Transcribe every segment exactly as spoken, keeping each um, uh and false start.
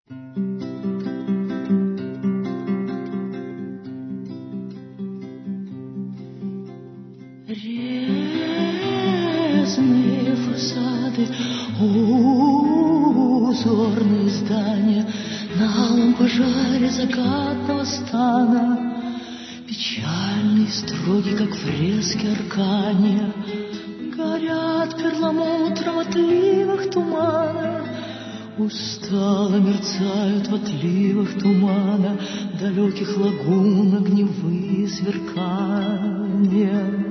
Резные фасады, узорные здания на алом пожаре закатного стана, печальный, строгий, как фрески Аркания, горят перламутром отливах тумана, устало мерцают в отливах тумана далеких лагун огневые сверкания.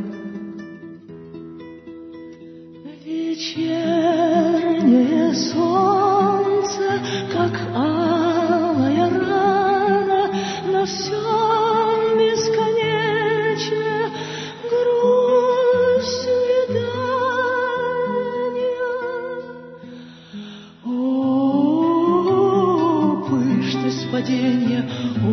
Вечернее солнце, как алая рана, на всем бесконечная грусть увядания. О, пышность падения,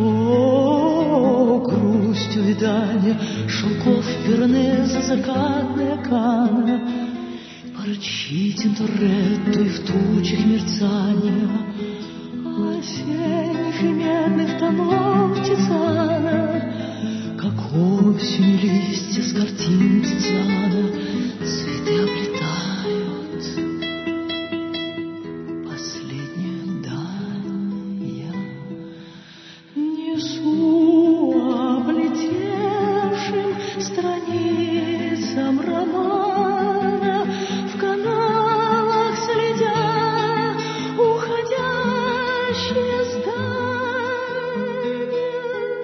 о, грусть увядания, шелков Веронеза закатная кана, парчи Тинторетто и в тучах мерцания осенних и медных тонов Тициана, как осень листья с картин Тициана цветы оплетают последнюю дань. Я несу облетевшим страницам романа, в каналах следя уходящие здания.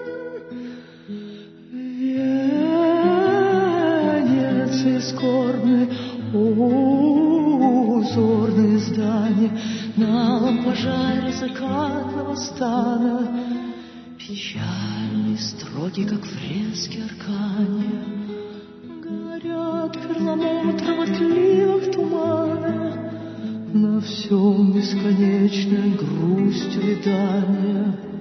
Венеции скорбны, узорные здания на алом пожаре закатного стана, печальный, строгий, как фрески Аркания, горят перламутром отливах тумана, на всем бесконечная грусть увядания.